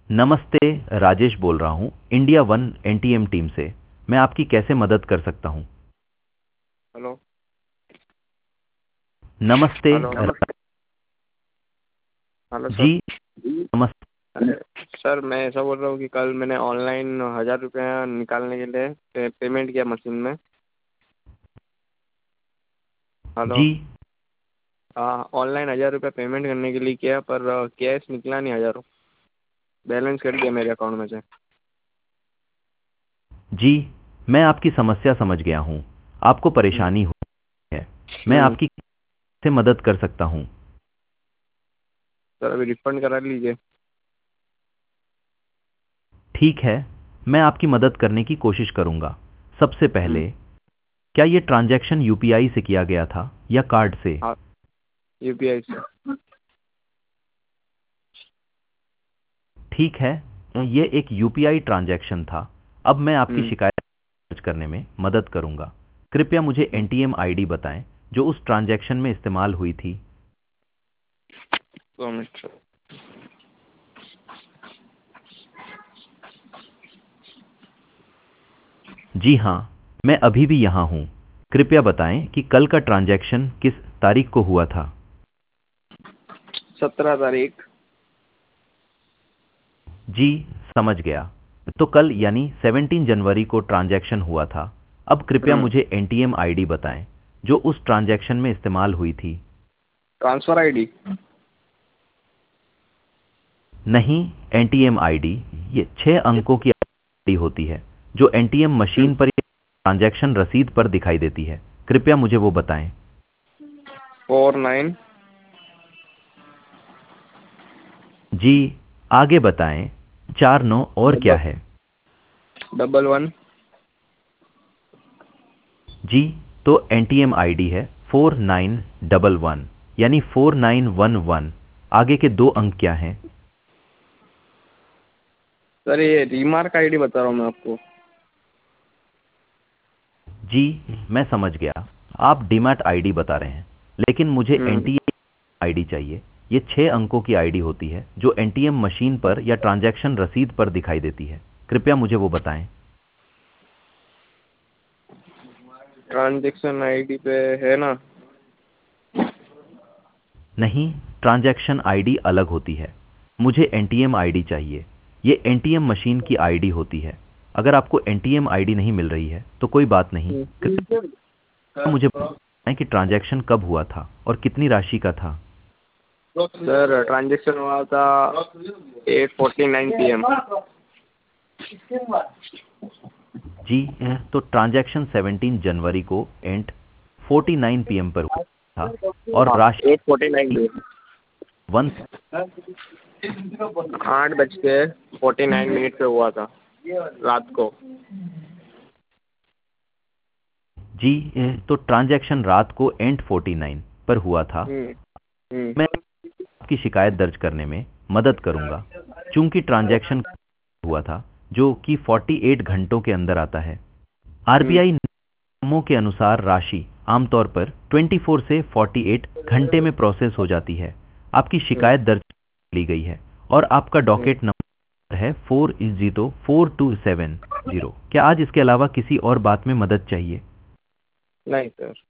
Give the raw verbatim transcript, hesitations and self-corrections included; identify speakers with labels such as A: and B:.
A: नमस्ते, राजेश बोल रहा हूँ इंडिया वन एनटीएम टीम से। मैं आपकी कैसे मदद कर सकता हूँ?
B: हेलो।
A: नमस्ते
B: हेलो।
A: र-
B: हेलो सर।
A: जी नमस्ते।
B: अरे सर, मैं ऐसा बोल रहा हूँ कि कल मैंने ऑनलाइन हज़ार रुपया निकालने के लिए पे, पेमेंट किया मशीन में। हेलो।
A: जी
B: हाँ, ऑनलाइन हज़ार रुपया पेमेंट करने के लिए किया, पर कैश निकला नहीं हज़ारों। बैलेंस कट गया मेरे अकाउंट में से।
A: जी मैं आपकी समस्या समझ गया हूँ। आपको
B: हम्म।
A: परेशानी हो है। मैं
B: हम्म।
A: आपकी कैसे मदद कर सकता हूँ?
B: सर, अभी रिफंड करा लीजिए।
A: ठीक है, मैं आपकी मदद करने की कोशिश करूँगा। सबसे
B: हम्म।
A: पहले, क्या ये ट्रांजैक्शन यूपीआई से किया गया था या कार्ड से?
B: हाँ, यूपीआई से।
A: ठीक है, ये एक यूपीआई ट्रांजैक्शन था। अब मैं आपकी
B: हम्म।
A: शिकायत दर्ज करने में मदद करूंगा। कृपया मुझे
B: हम्म।
A: एनटीएम आईडी बताएं जो उस ट्रांजैक्शन में इस्तेमाल हुई थी।
B: दो मिनट सर।
A: जी हाँ, मैं अभी भी यहाँ हूँ। कृपया बताएं कि कल का ट्रांजैक्शन किस तारीख को हुआ था।
B: सत्रह तारीख।
A: जी समझ गया। तो कल यानी सत्रह जनवरी को ट्रांजैक्शन हुआ था। अब कृपया
B: हम्म।
A: मुझे एनटीएम आईडी बताएं जो उस ट्रांजैक्शन में इस्तेमाल हुई थी।
B: Transfer ID.
A: नहीं, एनटीएम आईडी ये छह अंकों की आईडी होती है जो एनटीएम मशीन पर या ट्रांजैक्शन रसीद पर दिखाई देती है। कृपया मुझे वो बताएं।
B: Four nine.
A: जी आगे बताएं। चार नौ और क्या
B: डबल
A: है?
B: Double one.
A: जी, तो एनटीएम आईडी है फोर नाइन डबल वन यानी फोर नाइन वन वन। आगे के दो अंक क्या हैं?
B: सर, ये रीमार्क आईडी बता रहा हूँ मैं आपको।
A: जी मैं समझ गया। आप डीमैट आईडी बता रहे हैं, लेकिन मुझे
B: हम्म।
A: एनटीएम आईडी चाहिए। ये छह अंकों की आईडी होती है जो एनटीएम मशीन पर या ट्रांजैक्शन रसीद पर दिखाई देती है। कृपया मुझे वो बताएं।
B: ट्रांजेक्शन आईडी पे है ना।
A: नहीं, ट्रांजैक्शन आईडी अलग होती है। मुझे एनटीएम आईडी चाहिए। ये एनटीएम मशीन की आईडी होती है। अगर आपको एनटीएम आईडी नहीं मिल रही है तो कोई बात नहीं। कृपया मुझे बताएं कि ट्रांजैक्शन कब हुआ था और कितनी राशि का था।
B: सर, ट्रांजेक्शन हुआ था eight forty nine P M.
A: जी, तो ट्रांजैक्शन सत्रह जनवरी को एट फोर्टी नाइन पीएम पर हुआ था और
B: हाँ,
A: राशि
B: eight forty nine P M.
A: One.
B: आठ बज के फोर्टी नाइन मिनट पे हुआ था रात को।
A: जी, तो ट्रांजैक्शन रात को एट फोर्टी नाइन पर हुआ था।
B: हम्म। हम्म।
A: मैं आपकी शिकायत दर्ज करने में मदद करूंगा। चूंकि ट्रांजैक्शन हुआ था जो कि अड़तालीस घंटों के अंदर आता है।
B: हम्म।
A: आरबीआई नियमों के अनुसार राशि आमतौर पर चौबीस से अड़तालीस घंटे में प्रोसेस हो जाती है। आपकी
B: हम्म।
A: शिकायत दर्ज ली गई है और आपका
B: हम्म।
A: डॉकेट नंबर है four zero four two seven zero. क्या आज इसके अलावा किसी और बात में मदद चाहिए?
B: नहीं सर।